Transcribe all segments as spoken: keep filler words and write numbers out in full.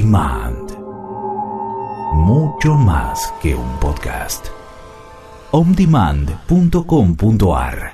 Demand. Mucho más que un podcast. on demand punto com punto a r.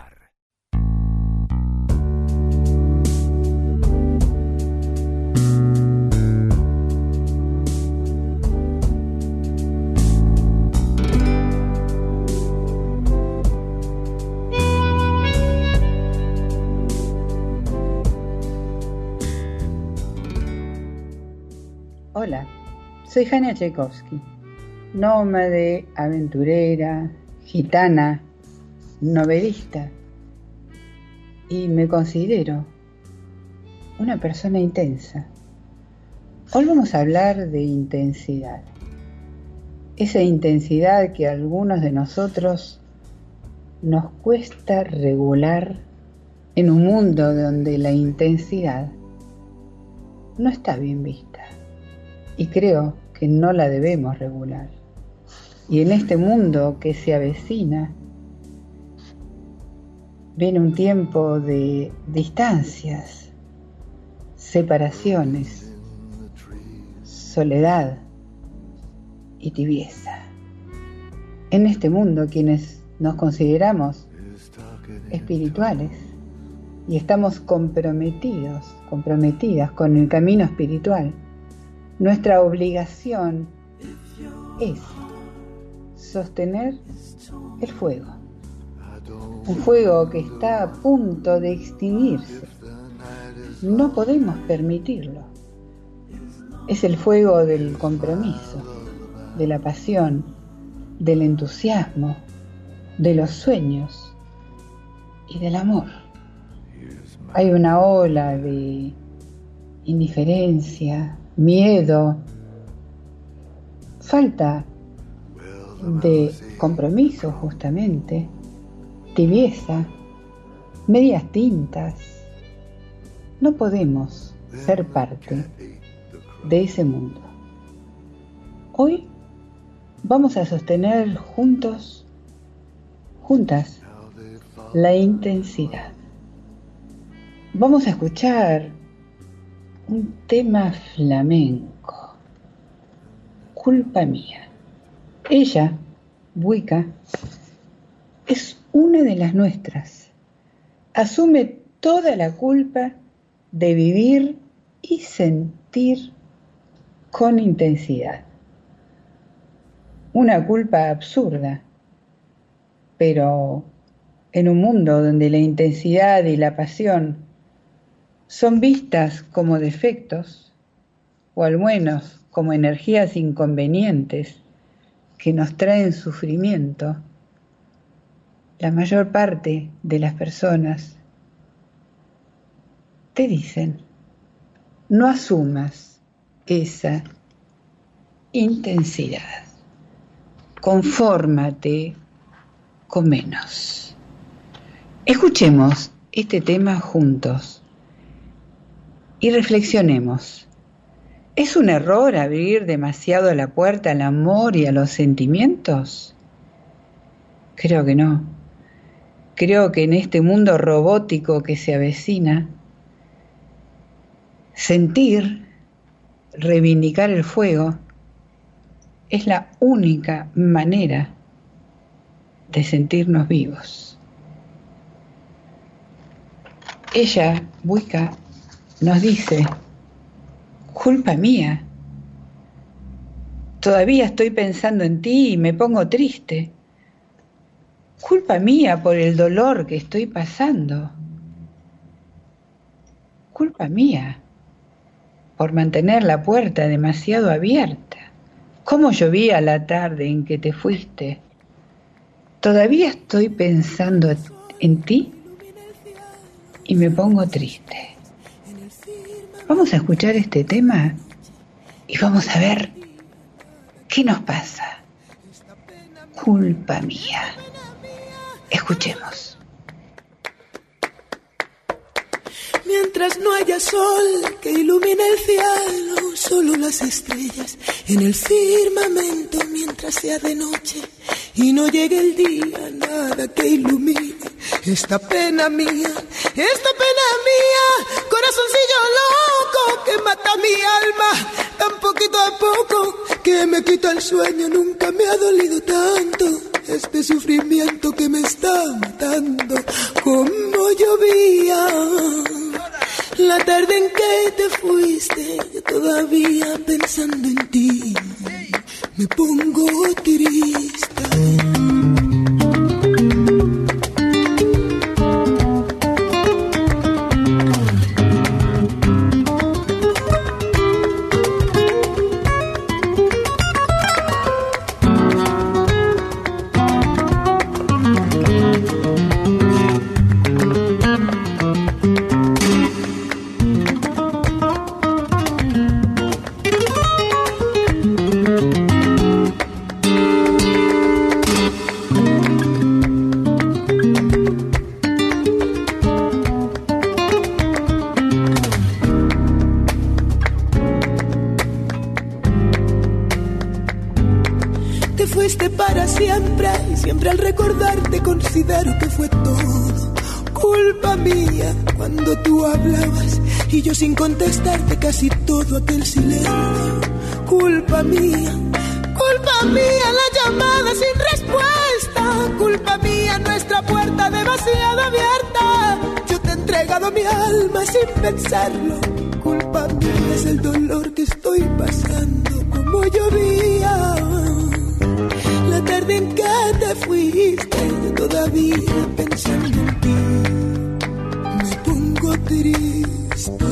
Hola, soy Jania Tchaikovsky, nómade, aventurera, gitana, novelista, y me considero una persona intensa. Hoy vamos a hablar de intensidad, esa intensidad que a algunos de nosotros nos cuesta regular en un mundo donde la intensidad no está bien vista. Y creo que no la debemos regular. Y en este mundo que se avecina, viene un tiempo de distancias, separaciones, soledad y tibieza. En este mundo, quienes nos consideramos espirituales y estamos comprometidos, comprometidas con el camino espiritual, nuestra obligación es sostener el fuego, un fuego que está a punto de extinguirse. No podemos permitirlo. Es el fuego del compromiso, de la pasión, del entusiasmo, de los sueños y del amor. Hay una ola de indiferencia, miedo, falta de compromiso justamente, tibieza, medias tintas. No podemos ser parte de ese mundo. Hoy vamos a sostener juntos, juntas, la intensidad. Vamos a escuchar un tema flamenco, Culpa Mía. Ella, Buica, es una de las nuestras. Asume toda la culpa de vivir y sentir con intensidad. Una culpa absurda, pero en un mundo donde la intensidad y la pasión son vistas como defectos, o al menos como energías inconvenientes que nos traen sufrimiento, la mayor parte de las personas te dicen: no asumas esa intensidad, confórmate con menos. Escuchemos este tema juntos y reflexionemos. ¿Es un error abrir demasiado la puerta al amor y a los sentimientos? Creo que no. Creo que en este mundo robótico que se avecina, sentir, reivindicar el fuego, es la única manera de sentirnos vivos. Ella, Buica, nos dice: culpa mía. Todavía estoy pensando en ti y me pongo triste. Culpa mía por el dolor que estoy pasando. Culpa mía por mantener la puerta demasiado abierta. ¿Cómo llovía la tarde en que te fuiste? Todavía estoy pensando en ti y me pongo triste. Vamos a escuchar este tema y vamos a ver qué nos pasa. Culpa mía. Escuchemos. Mientras no haya sol que ilumine el cielo, solo las estrellas en el firmamento, mientras sea de noche y no llegue el día, nada que ilumine esta pena mía, esta pena mía, corazoncillo loco que mata mi alma, tan poquito a poco que me quita el sueño, nunca me ha dolido tanto este sufrimiento que me está matando. Como llovía la tarde en que te fuiste, yo todavía pensando en ti me pongo triste. Al recordarte considero que fue todo culpa mía cuando tú hablabas y yo sin contestarte casi todo aquel silencio. Culpa mía, culpa mía la llamada sin respuesta. Culpa mía nuestra puerta demasiado abierta. Yo te he entregado mi alma sin pensarlo. Culpa mía es el dolor que estoy pasando como llovía la tarde en que te fuiste, yo todavía pensando en ti me pongo triste.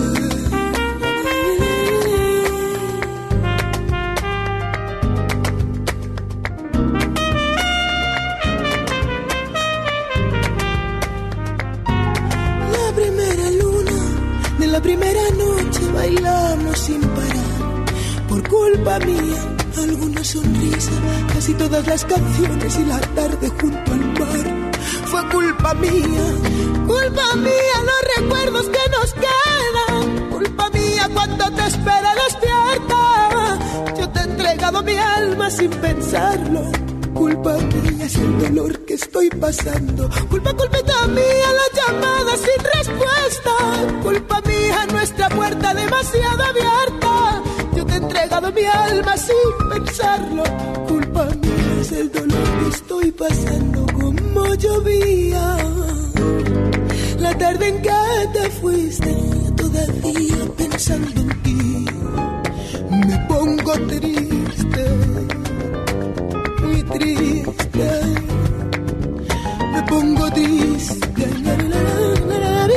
La primera luna de la primera noche bailamos sin parar. Por culpa mía alguna sonrisa, casi todas las canciones y la tarde junto al mar. Fue culpa mía, culpa mía los recuerdos que nos quedan. Culpa mía cuando te espera despierta. Yo te he entregado mi alma sin pensarlo. Culpa mía es el dolor que estoy pasando. Culpa, culpita mía la llamada sin respuesta. Culpa mía nuestra puerta demasiado abierta. Yo te he entregado mi alma sin pensarlo. Culpa mía es el dolor que estoy pasando como llovía la tarde en que te fuiste, todavía pensando en ti me pongo triste, muy triste, me pongo triste. La, la, la, la, la, la, la.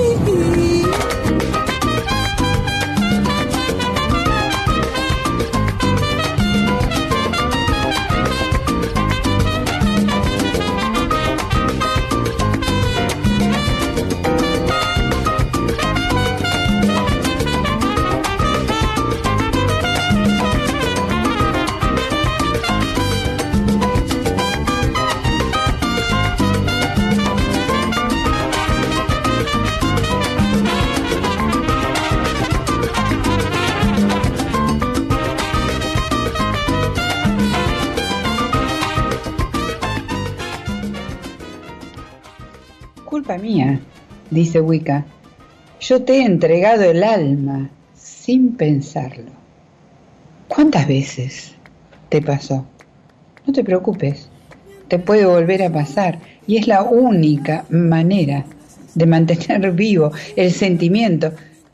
Culpa mía, dice Wicca. Yo te he entregado el alma sin pensarlo. ¿Cuántas veces te pasó? No te preocupes, te puede volver a pasar y es la única manera de mantener vivo el sentimiento.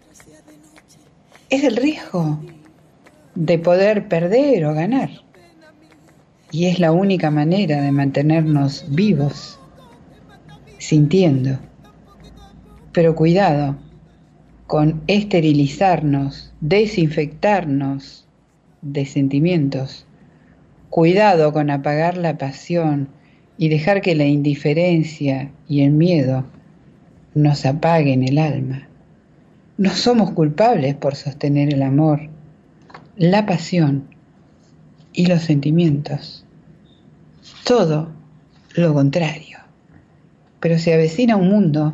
Es el riesgo de poder perder o ganar y es la única manera de mantenernos vivos, sintiendo. Pero cuidado con esterilizarnos, desinfectarnos de sentimientos. Cuidado con apagar la pasión y dejar que la indiferencia y el miedo nos apaguen el alma. No somos culpables por sostener el amor, la pasión y los sentimientos. Todo lo contrario. Pero se avecina un mundo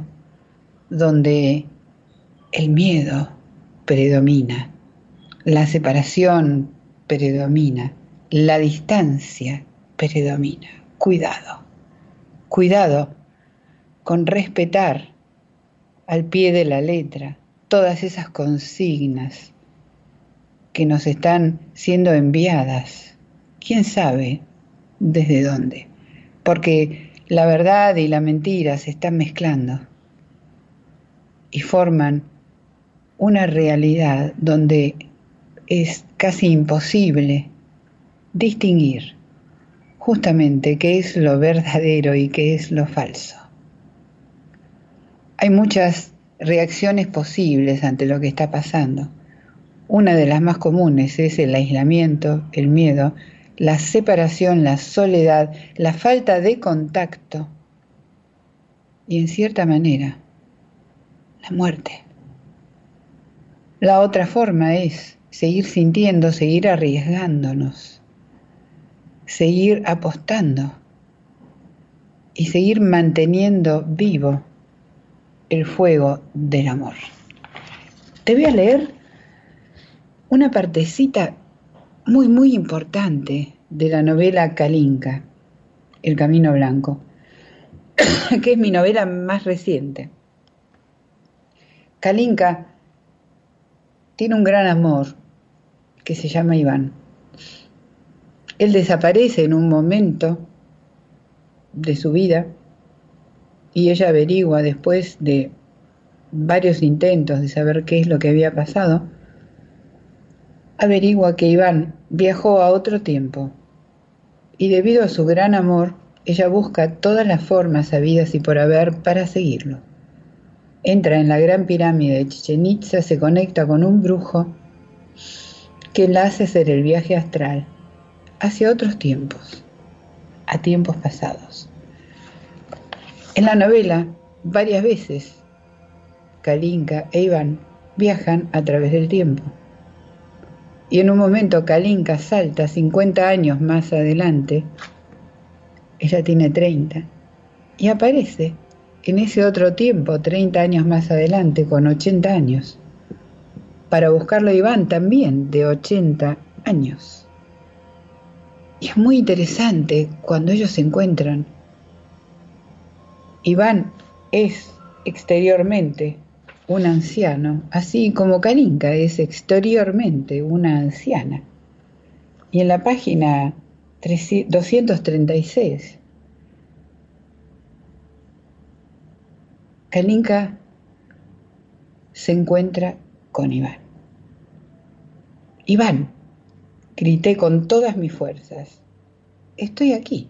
donde el miedo predomina, la separación predomina, la distancia predomina. Cuidado, cuidado con respetar al pie de la letra todas esas consignas que nos están siendo enviadas. ¿Quién sabe desde dónde? Porque la verdad y la mentira se están mezclando y forman una realidad donde es casi imposible distinguir justamente qué es lo verdadero y qué es lo falso. Hay muchas reacciones posibles ante lo que está pasando. Una de las más comunes es el aislamiento, el miedo, la separación, la soledad, la falta de contacto y, en cierta manera, la muerte. La otra forma es seguir sintiendo, seguir arriesgándonos, seguir apostando y seguir manteniendo vivo el fuego del amor. Te voy a leer una partecita muy, muy importante de la novela Kalinka, El Camino Blanco, que es mi novela más reciente. Kalinka tiene un gran amor que se llama Iván. Él desaparece en un momento de su vida y ella averigua después de varios intentos de saber qué es lo que había pasado, averigua que Iván viajó a otro tiempo y debido a su gran amor, ella busca todas las formas habidas y por haber para seguirlo. Entra en la gran pirámide de Chichén Itzá, se conecta con un brujo que la hace hacer el viaje astral hacia otros tiempos, a tiempos pasados. En la novela, varias veces, Kalinka e Iván viajan a través del tiempo. Y en un momento Kalinka salta cincuenta años más adelante, ella tiene treinta, y aparece en ese otro tiempo, treinta años más adelante, con ochenta años, para buscarlo a Iván también, de ochenta años. Y es muy interesante cuando ellos se encuentran. Iván es exteriormente un anciano, así como Kalinka es exteriormente una anciana. Y en la página doscientos treinta y seis, Kalinka se encuentra con Iván. Iván, grité con todas mis fuerzas, estoy aquí.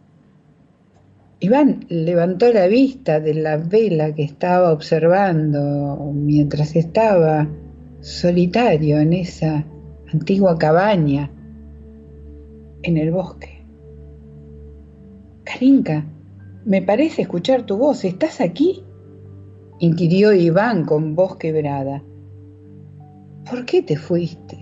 Iván levantó la vista de la vela que estaba observando mientras estaba solitario en esa antigua cabaña en el bosque. Kalinka, me parece escuchar tu voz, ¿estás aquí?, inquirió Iván con voz quebrada. ¿Por qué te fuiste?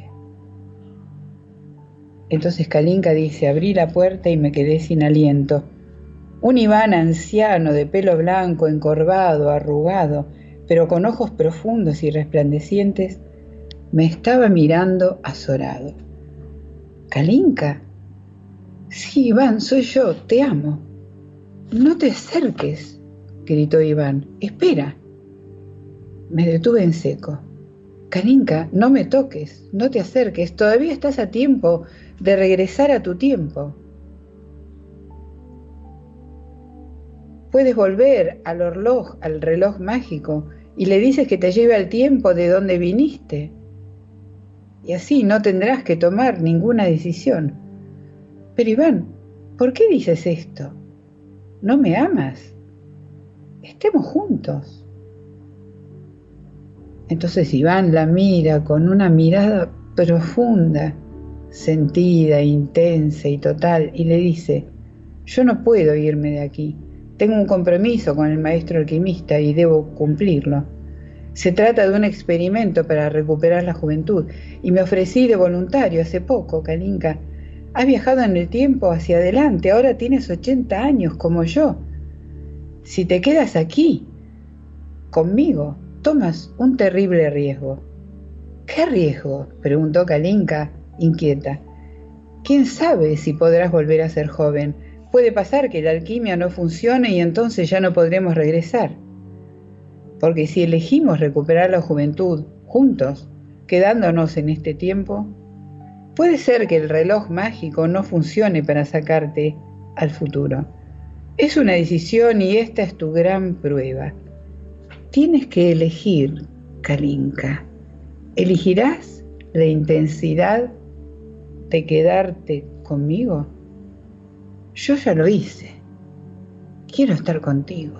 Entonces Kalinka dice, abrí la puerta y me quedé sin aliento. Un Iván anciano de pelo blanco, encorvado, arrugado, pero con ojos profundos y resplandecientes, me estaba mirando azorado. ¿Kalinka? Sí, Iván, soy yo, te amo. No te acerques, gritó Iván. Espera. Me detuve en seco. Kalinka, no me toques, no te acerques, todavía estás a tiempo de regresar a tu tiempo. Puedes volver al reloj, al reloj mágico, y le dices que te lleve al tiempo de donde viniste. Y así no tendrás que tomar ninguna decisión. Pero Iván, ¿por qué dices esto? ¿No me amas? Estemos juntos. Entonces Iván la mira con una mirada profunda, sentida, intensa y total, y le dice, yo no puedo irme de aquí. Tengo un compromiso con el maestro alquimista y debo cumplirlo. Se trata de un experimento para recuperar la juventud y me ofrecí de voluntario hace poco, Kalinka. Has viajado en el tiempo hacia adelante, ahora tienes ochenta años como yo. Si te quedas aquí, conmigo, tomas un terrible riesgo. ¿Qué riesgo?, preguntó Kalinka, inquieta. ¿Quién sabe si podrás volver a ser joven? Puede pasar que la alquimia no funcione y entonces ya no podremos regresar. Porque si elegimos recuperar la juventud juntos, quedándonos en este tiempo, puede ser que el reloj mágico no funcione para sacarte al futuro. Es una decisión y esta es tu gran prueba. Tienes que elegir, Kalinka. ¿Elegirás la intensidad de quedarte conmigo? Yo ya lo hice. Quiero estar contigo.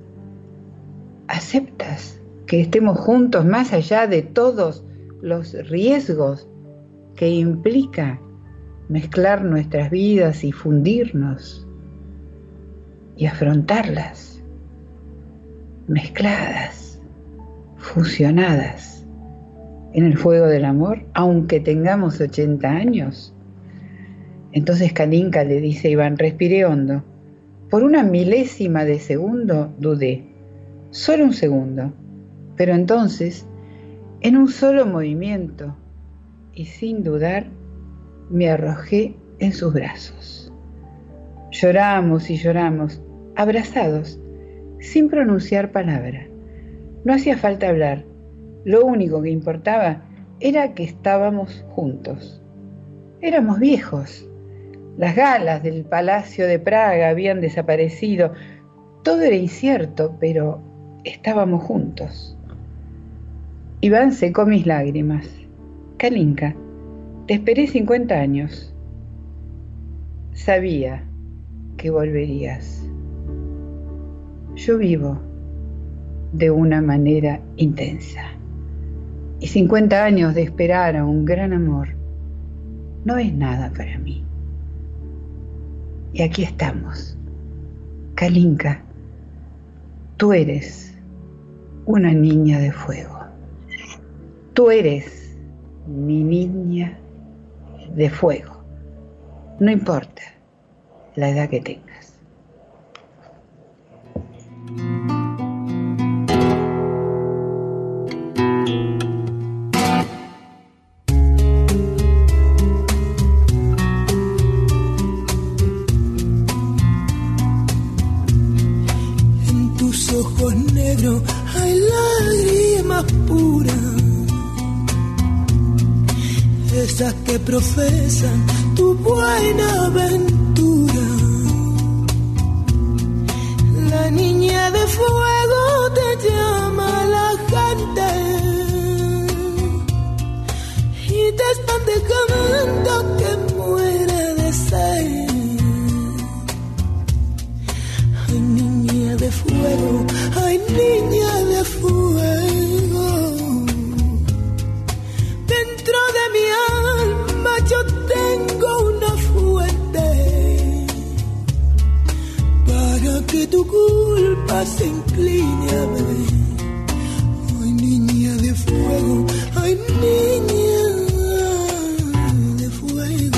¿Aceptas que estemos juntos más allá de todos los riesgos que implica mezclar nuestras vidas y fundirnos y afrontarlas, mezcladas, fusionadas en el fuego del amor, aunque tengamos ochenta años? Entonces Kalinka le dice a Iván, respiré hondo. Por una milésima de segundo dudé, solo un segundo, pero entonces, en un solo movimiento y sin dudar, me arrojé en sus brazos. Lloramos y lloramos, abrazados, sin pronunciar palabra. No hacía falta hablar, lo único que importaba era que estábamos juntos. Éramos viejos. Las galas del Palacio de Praga habían desaparecido. Todo era incierto, pero estábamos juntos. Iván secó mis lágrimas. Kalinka, te esperé cincuenta años. Sabía que volverías. Yo vivo de una manera intensa. Y cincuenta años de esperar a un gran amor no es nada para mí. Y aquí estamos. Kalinka, tú eres una niña de fuego. Tú eres mi niña de fuego. No importa la edad que tengas. Ojos negros hay lágrimas puras, esas que profesan tu buena aventura. La niña de fuego te llama la gente y te están dejando que muera de sed. Ay, niña de fuego, ay, niña de fuego, dentro de mi alma yo tengo una fuente para que tu culpa se incline a ver. Ay, niña de fuego, ay, niña de fuego.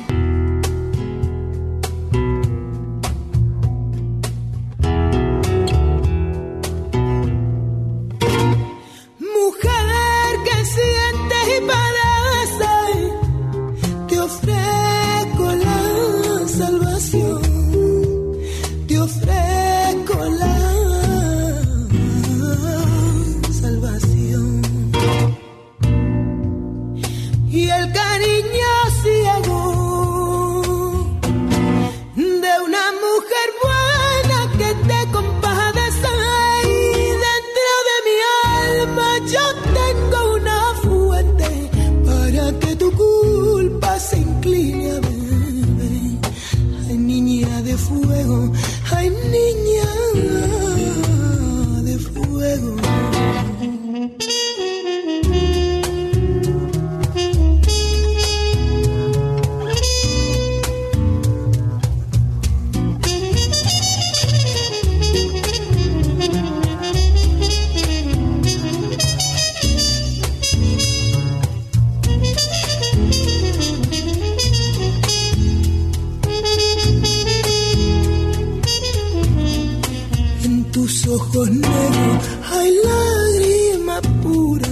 Ojos negros hay lágrima pura,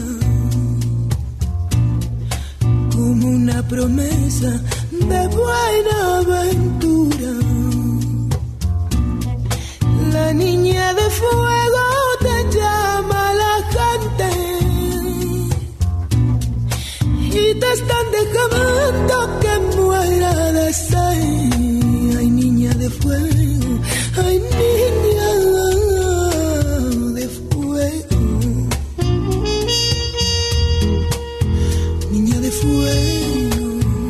como una promesa de buena aventura. La niña de fuego te llama la gente te están dejando que muera de sed. Ay, niña de fuego, ay, niña de fuego, niña de fuego,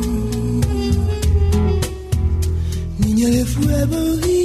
niña de fuego.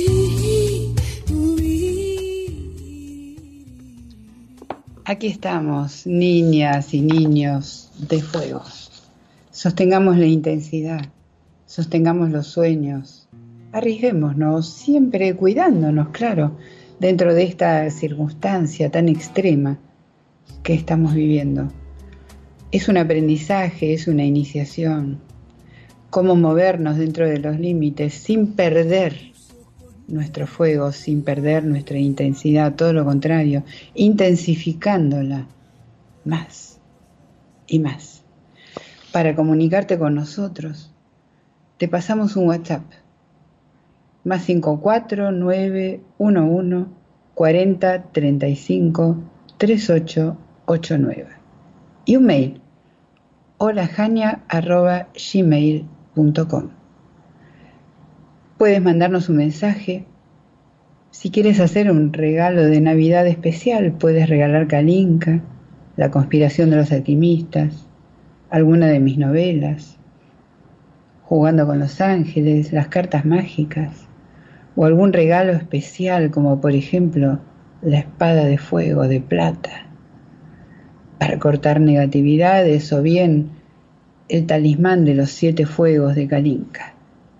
Aquí estamos, niñas y niños de fuego. Sostengamos la intensidad, sostengamos los sueños, arriesguémonos, siempre cuidándonos, claro, dentro de esta circunstancia tan extrema que estamos viviendo. Es un aprendizaje, es una iniciación. Cómo movernos dentro de los límites sin perder nuestro fuego, sin perder nuestra intensidad, todo lo contrario, intensificándola más y más. Para comunicarte con nosotros, te pasamos un WhatsApp, más cinco cuatro nueve uno uno cuarenta treinta y cinco treinta y ocho ochenta y nueve y un mail, holajania arroba gmail punto com. Puedes mandarnos un mensaje. Si quieres hacer un regalo de Navidad especial, puedes regalar Kalinka, La conspiración de los alquimistas, alguna de mis novelas, Jugando con los ángeles, Las cartas mágicas, o algún regalo especial como por ejemplo la espada de fuego de plata para cortar negatividades, o bien el talismán de los siete fuegos de Kalinka.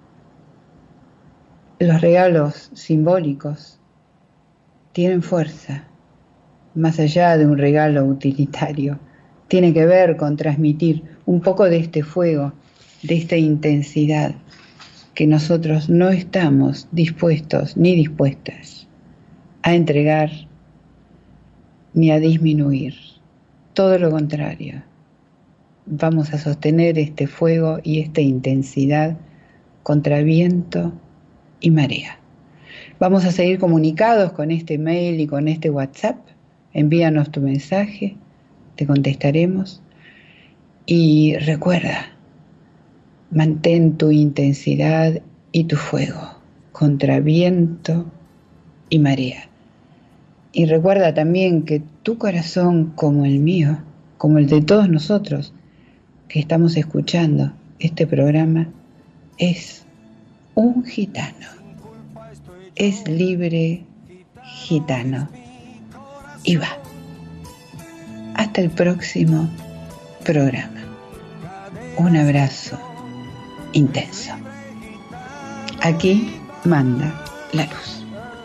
Los regalos simbólicos tienen fuerza, más allá de un regalo utilitario. Tiene que ver con transmitir un poco de este fuego, de esta intensidad que nosotros no estamos dispuestos ni dispuestas a entregar ni a disminuir. Todo lo contrario. Vamos a sostener este fuego y esta intensidad contra viento y marea. Vamos a seguir comunicados con este mail y con este WhatsApp. Envíanos tu mensaje, te contestaremos. Y recuerda, mantén tu intensidad y tu fuego contra viento y marea. Y recuerda también que tu corazón, como el mío, como el de todos nosotros que estamos escuchando este programa, es un gitano, es libre gitano. Y va. Hasta el próximo programa. Un abrazo intenso. Aquí manda la luz.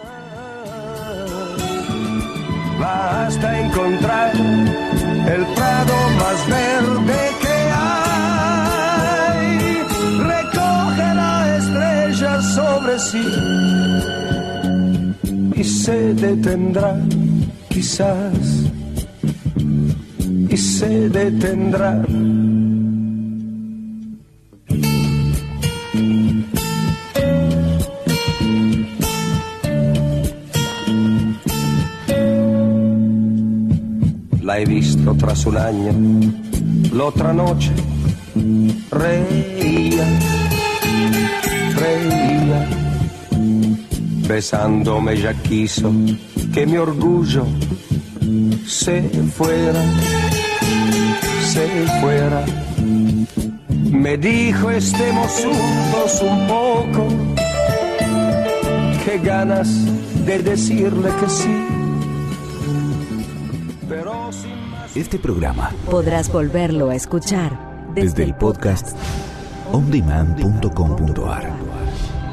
Basta encontrar el prado más verde que hay. Recoge la estrella sobre sí y se detendrá, quizás, y se detendrá. La he visto tras un año, la otra noche reía, reía, besándome ya quiso que mi orgullo se fuera, se fuera. Me dijo estemos juntos un poco, qué ganas de decirle que sí. Este programa podrás volverlo a escuchar desde, desde el podcast on demand punto com punto a r.